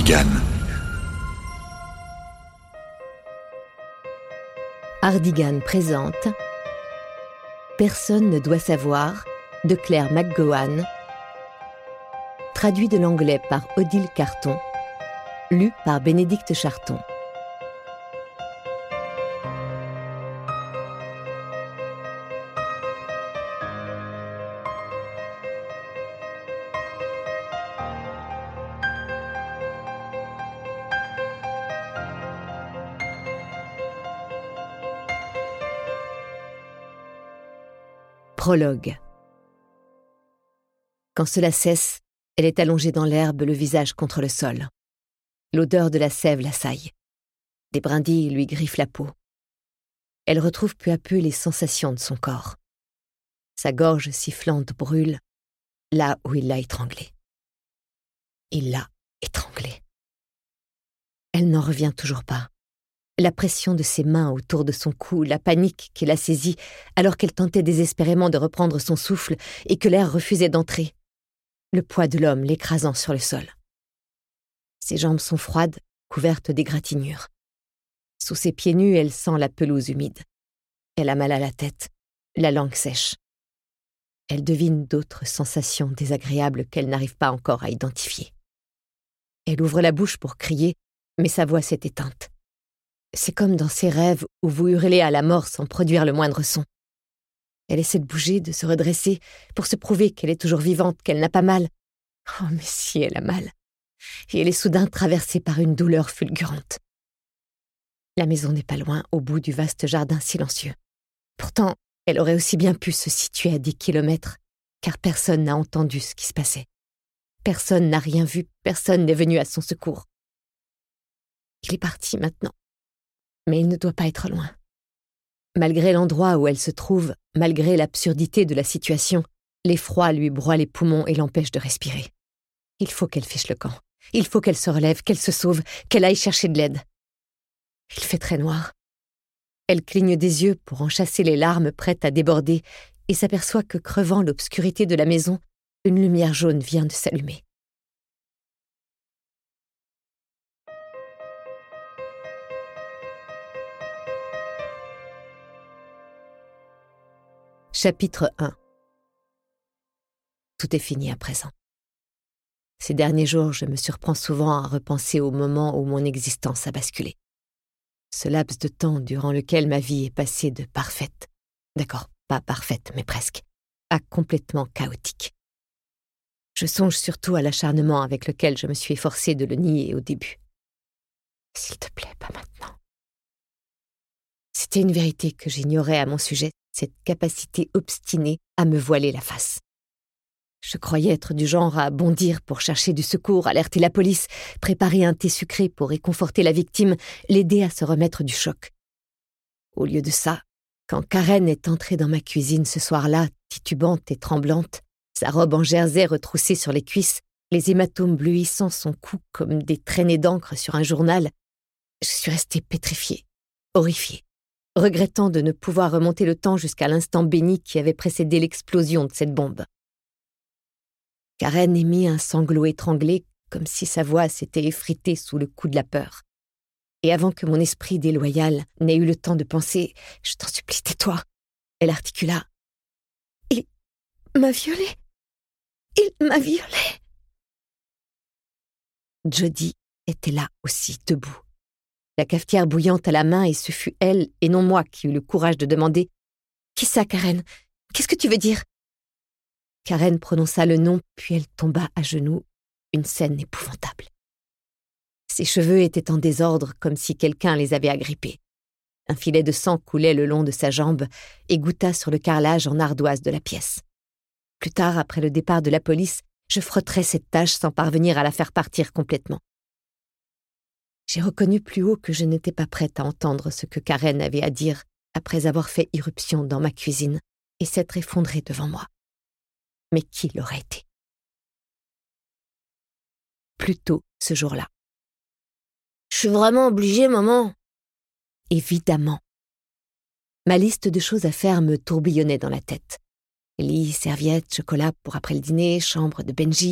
Hardigan. Hardigan présente Personne ne doit savoir de Claire McGowan, traduit de l'anglais par Odile Carton, lu par Bénédicte Charton. Prologue. Quand cela cesse, elle est allongée dans l'herbe, le visage contre le sol. L'odeur de la sève l'assaille. Des brindilles lui griffent la peau. Elle retrouve peu à peu les sensations de son corps. Sa gorge sifflante brûle, là où il l'a étranglée. Il l'a étranglée. Elle n'en revient toujours pas. La pression de ses mains autour de son cou, la panique qui la saisit alors qu'elle tentait désespérément de reprendre son souffle et que l'air refusait d'entrer. Le poids de l'homme l'écrasant sur le sol. Ses jambes sont froides, couvertes d'égratignures. Sous ses pieds nus, elle sent la pelouse humide. Elle a mal à la tête, la langue sèche. Elle devine d'autres sensations désagréables qu'elle n'arrive pas encore à identifier. Elle ouvre la bouche pour crier, mais sa voix s'est éteinte. C'est comme dans ces rêves où vous hurlez à la mort sans produire le moindre son. Elle essaie de bouger, de se redresser, pour se prouver qu'elle est toujours vivante, qu'elle n'a pas mal. Oh, mais si elle a mal. Et elle est soudain traversée par une douleur fulgurante. La maison n'est pas loin, au bout du vaste jardin silencieux. Pourtant, elle aurait aussi bien pu se situer à 10 kilomètres, car personne n'a entendu ce qui se passait. Personne n'a rien vu, personne n'est venu à son secours. Il est parti maintenant. Mais il ne doit pas être loin. Malgré l'endroit où elle se trouve, malgré l'absurdité de la situation, l'effroi lui broie les poumons et l'empêche de respirer. Il faut qu'elle fiche le camp. Il faut qu'elle se relève, qu'elle se sauve, qu'elle aille chercher de l'aide. Il fait très noir. Elle cligne des yeux pour en chasser les larmes prêtes à déborder et s'aperçoit que, crevant l'obscurité de la maison, une lumière jaune vient de s'allumer. Chapitre 1. Tout est fini à présent. Ces derniers jours, je me surprends souvent à repenser au moment où mon existence a basculé. Ce laps de temps durant lequel ma vie est passée de parfaite, d'accord, pas parfaite, mais presque, à complètement chaotique. Je songe surtout à l'acharnement avec lequel je me suis efforcée de le nier au début. S'il te plaît, pas maintenant. C'était une vérité que j'ignorais à mon sujet, cette capacité obstinée à me voiler la face. Je croyais être du genre à bondir pour chercher du secours, alerter la police, préparer un thé sucré pour réconforter la victime, l'aider à se remettre du choc. Au lieu de ça, quand Karen est entrée dans ma cuisine ce soir-là, titubante et tremblante, sa robe en jersey retroussée sur les cuisses, les hématomes bleuissant son cou comme des traînées d'encre sur un journal, je suis restée pétrifiée, horrifiée, regrettant de ne pouvoir remonter le temps jusqu'à l'instant béni qui avait précédé l'explosion de cette bombe. Karen émit un sanglot étranglé, comme si sa voix s'était effritée sous le coup de la peur. Et avant que mon esprit déloyal n'ait eu le temps de penser « Je t'en supplie, tais-toi », elle articula « Il m'a violée. Il m'a violée. » Jody était là aussi, debout. La cafetière bouillante à la main, et ce fut elle et non moi qui eut le courage de demander « Qui ça, Karen? Qu'est-ce que tu veux dire ?» Karen prononça le nom, puis elle tomba à genoux, une scène épouvantable. Ses cheveux étaient en désordre, comme si quelqu'un les avait agrippés. Un filet de sang coulait le long de sa jambe et goûta sur le carrelage en ardoise de la pièce. Plus tard, après le départ de la police, je frotterais cette tache sans parvenir à la faire partir complètement. J'ai reconnu plus haut que je n'étais pas prête à entendre ce que Karen avait à dire après avoir fait irruption dans ma cuisine et s'être effondrée devant moi. Mais qui l'aurait été? Plus tôt ce jour-là. « Je suis vraiment obligée, maman. » Évidemment. Ma liste de choses à faire me tourbillonnait dans la tête. Lit, serviettes, chocolat pour après le dîner, chambre de Benji,